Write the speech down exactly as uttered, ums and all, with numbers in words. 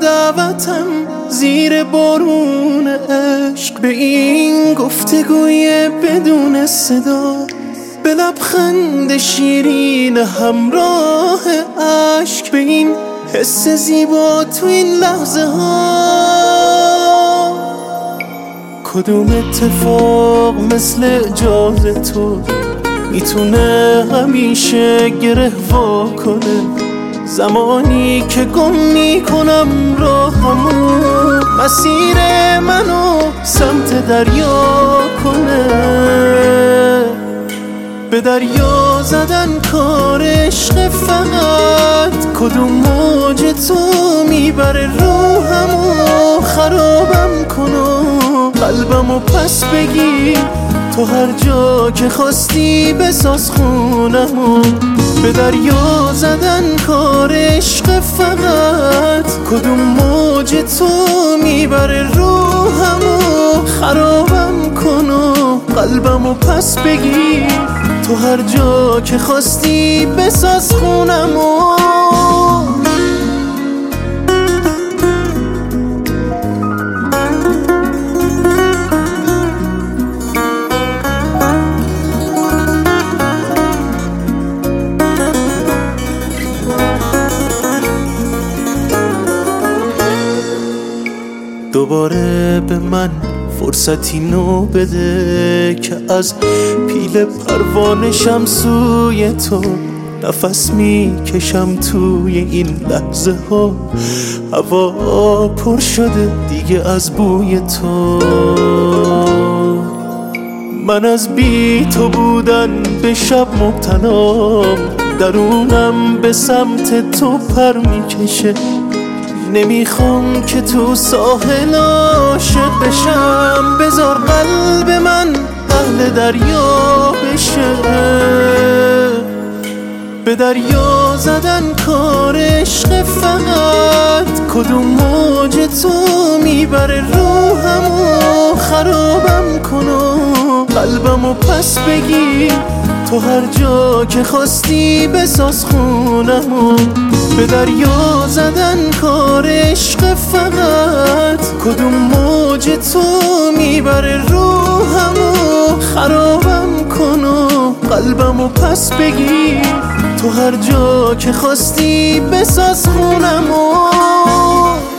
دعوتم زیر بارون عشق، به این گفتگوی بدون صدا، به لبخند شیرین همراه عشق، به این حس زیبا تو این لحظه ها. کدوم اتفاق مثل اجازه تو میتونه همیشه گره وا کنه؟ زمانی که گم میکنم راهمو، مسیر منو سمت دریا کنه. به دریا زدن کار عشق فقط، کدوم موج تو میبره روحمو خرابم کنو، قلبمو پس بگیر تو هر جا که خواستی بساز خونمو. به دریا زدن کار عشق فقط، کدوم موج تو میبره روحمو خرابم کنو، قلبمو پس بگیر تو هر جا که خواستی بساز خونمو. دوباره به من فرصتی نو بده که از پیل پروانشم سوی تو، نفس میکشم توی این لحظه ها، هوا پر شده دیگه از بوی تو. من از بی تو بودن به شب مبتلام، درونم به سمت تو پر میکشه. نمیخوام که تو ساحل عاشق بشم، بذار قلب من اهل دریا بشه. به دریا زدن کار عشق فقط، کدوم موج تو میبره روحمو خرابم کنو، قلبمو پس بگیر تو هر جا که خواستی بساز خونمو. به دریا زدن کار عشق فقط، کدوم موج تو میبره روحمو خرابم کنو، قلبمو پس بگیر تو هر جا که خواستی بساز خونمو.